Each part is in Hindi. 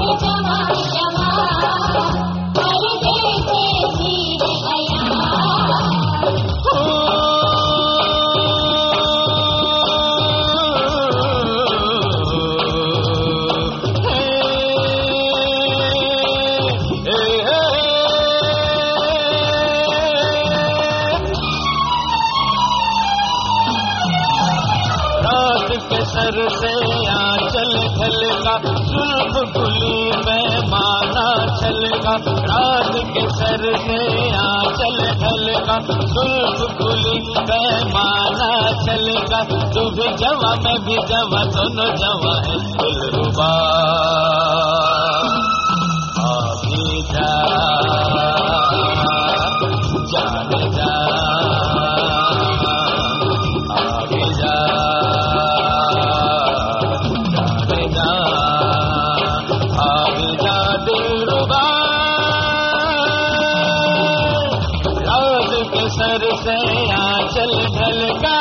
सर से आंचल ढलका जुल्फ गुली में माना छलका। रात के सर से आंचल ढलका जुल्फ गुली में माना छलका। तू भी जवां मैं भी जवां दोनों जवां है दिलरुबा। अभी जा जाने जा सर से आंचल ढलका।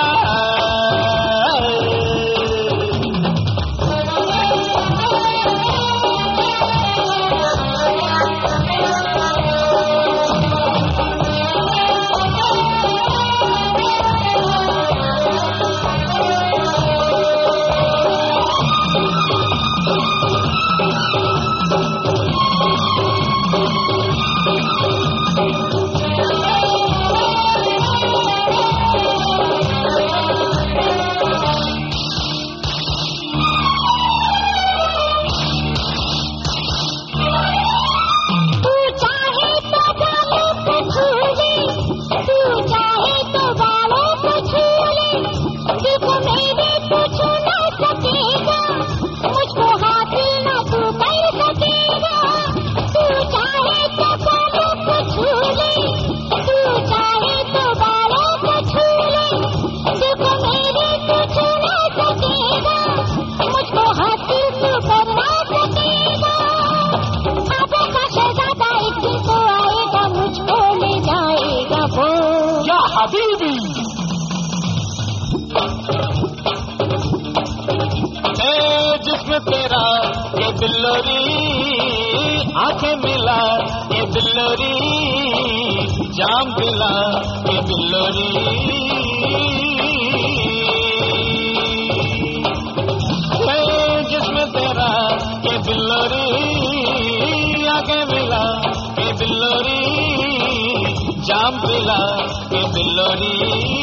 हबीबी जिस्म तेरा ये दिल्लोरी आंखें मिला ये दिल्लोरी जाम पिला ये दिल्लोरी। जिस्म तेरा ये दिल्लोरी आंखें मिला ये दिल्लोरी जाम पिला ये दिल्लोरी।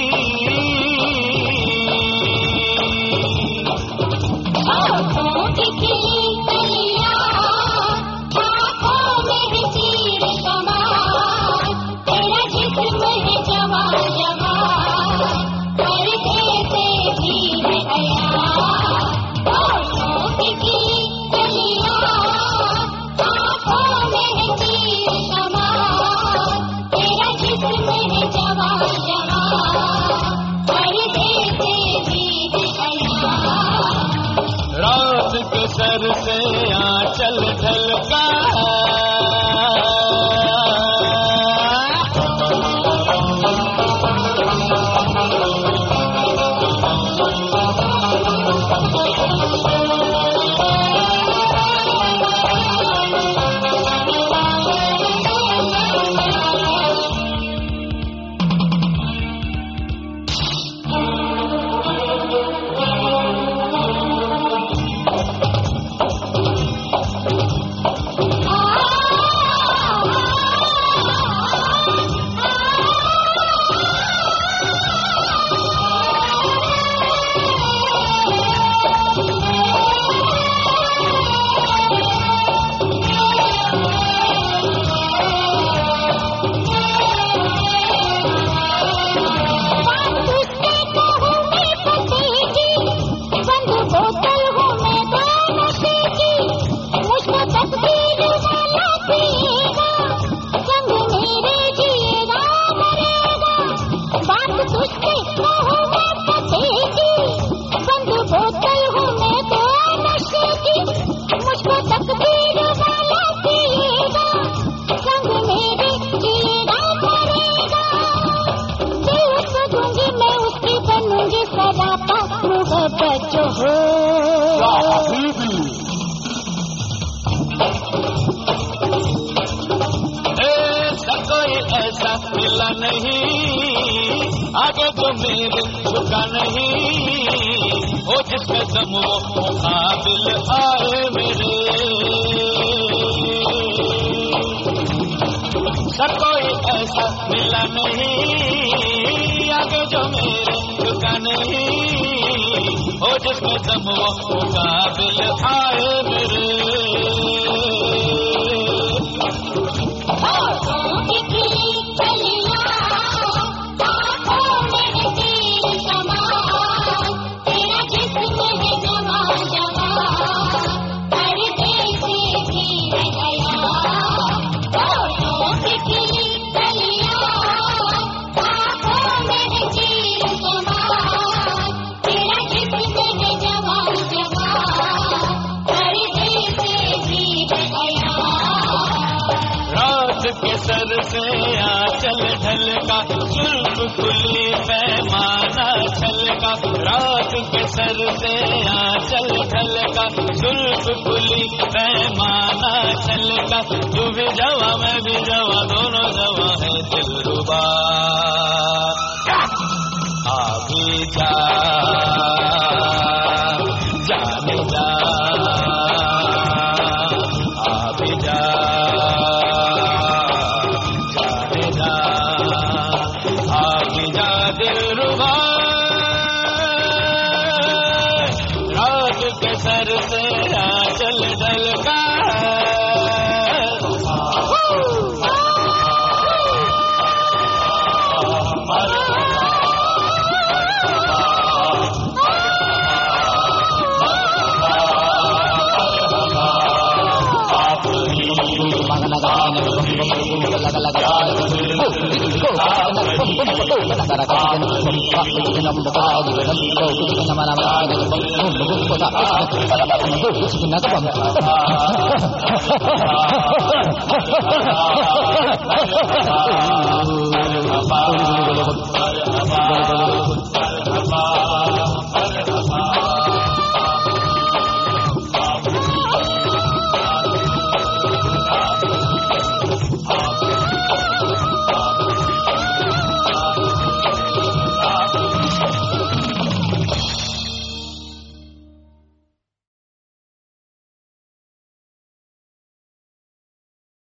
रात के सर से आंचल ढलका। मिला नहीं, आगे जो मेरे झुका नहीं, वो जिसमें दम वो मुकाबिल आए मेरे। सर कोई ऐसा मिला नहीं, आगे जो मेरे झुका नहीं, वो जिसमें दम वो मुकाबिल आए मेरे। के सर से आंचल ढलका, जुल्फ खुली पैमाना छलका। रात के सर से आंचल ढलका, जुल्फ खुली पैमाना छलका। तू भी जवा मैं भी जवा, दोनों जवा है दिलरुबा। आ भी जा जाने जा, आ भी जा दिलरुबा। रात के सर से आंचल ढलका।